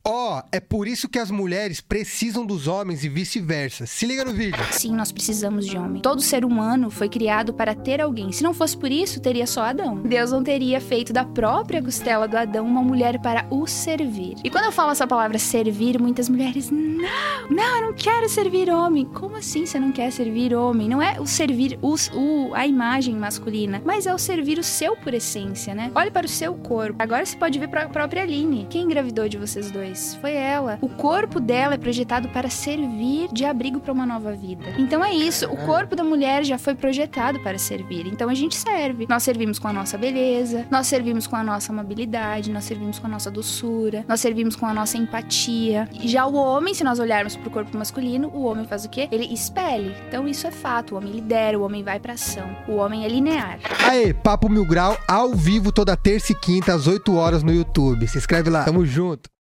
É por isso que as mulheres precisam dos homens e vice-versa. Se liga no vídeo. Sim, nós precisamos de homem. Todo ser humano foi criado para ter alguém. Se não fosse por isso, teria só Adão. Deus não teria feito da própria costela do Adão uma mulher para o servir. E quando eu falo essa palavra servir, muitas mulheres, não, eu não quero servir homem. Como assim você não quer servir homem? Não é o servir a imagem masculina, mas é o servir o seu por essência, né? Olhe para o seu corpo. Agora você pode ver para a própria Aline. Quem engravidou de vocês dois? Foi ela. O corpo dela é projetado para servir de abrigo para uma nova vida. Então é isso. O corpo da mulher já foi projetado para servir. Então a gente serve. Nós servimos com a nossa beleza, nós servimos com a nossa amabilidade, nós servimos com a nossa doçura, nós servimos com a nossa empatia. E já o homem, se nós olharmos para o corpo masculino, o homem faz o quê? Ele expele. Então isso é fato. O homem lidera, o homem vai para ação. O homem é linear. Aê, Papo Mil Grau ao vivo toda terça e quinta às 8 horas no YouTube. Se inscreve lá. Tamo junto.